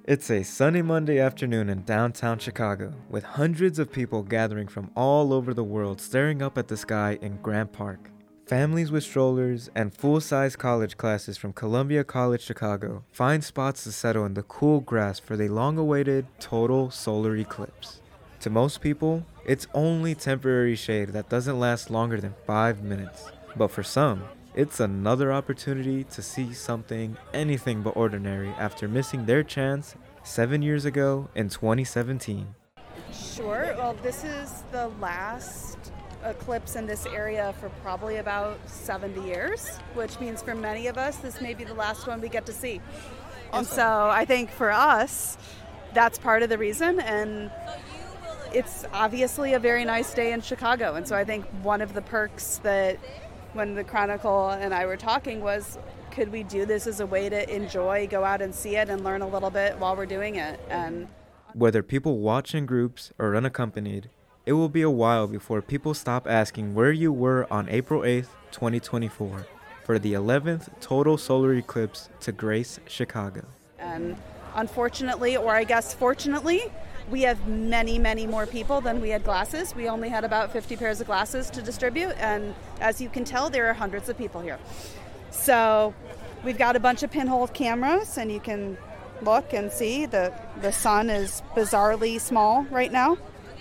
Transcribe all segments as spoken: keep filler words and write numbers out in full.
It's a sunny Monday afternoon in downtown Chicago, with hundreds of people gathering from all over the world staring up at the sky in Grant Park. Families with strollers and full-size college classes from Columbia College Chicago find spots to settle in the cool grass for the long-awaited total solar eclipse. To most people, it's only temporary shade that doesn't last longer than five minutes. But for some, it's another opportunity to see something anything but ordinary after missing their chance seven years ago in twenty seventeen. Sure. Well, this is the last eclipse in this area for probably about seventy years, which means for many of us, this may be the last one we get to see. And so I think for us, that's part of the reason. And it's obviously a very nice day in Chicago. And so I think one of the perks that when the Chronicle and I were talking was, could we do this as a way to enjoy, go out and see it and learn a little bit while we're doing it? And Whether people watch in groups or unaccompanied, it will be a while before people stop asking where you were on April eighth, twenty twenty-four, for the eleventh total solar eclipse to grace Chicago. And unfortunately, or I guess fortunately, we have many, many more people than we had glasses. We only had about fifty pairs of glasses to distribute, and as you can tell, there are hundreds of people here. So we've got a bunch of pinhole cameras, and you can look and see the the sun is bizarrely small right now.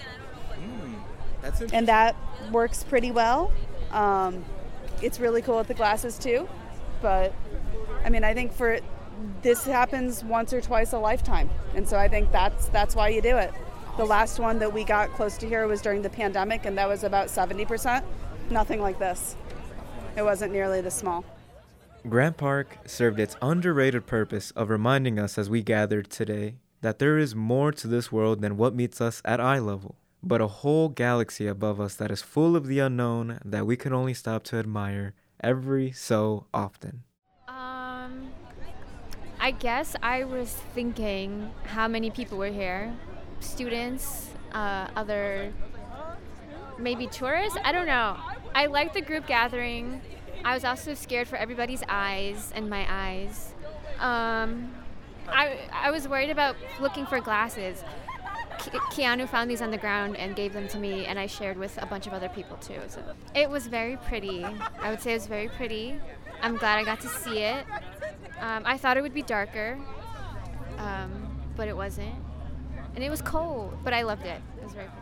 Mm, that's and that works pretty well. Um, it's really cool with the glasses too, but I mean, I think for this happens once or twice a lifetime, and so I think that's that's why you do it. The last one that we got close to here was during the pandemic, and that was about seventy percent. Nothing like this. It wasn't nearly this small. Grant Park served its underrated purpose of reminding us as we gathered today that there is more to this world than what meets us at eye level, but a whole galaxy above us that is full of the unknown that we can only stop to admire every so often. Um, I guess I was thinking how many people were here. Students, uh, other, maybe tourists? I don't know. I like the group gathering. I was also scared for everybody's eyes and my eyes. Um, I I was worried about looking for glasses. Ke- Keanu found these on the ground and gave them to me, and I shared with a bunch of other people too. So it was very pretty. I would say it was very pretty. I'm glad I got to see it. Um, I thought it would be darker, um, but it wasn't. And it was cold, but I loved it. It was very cool.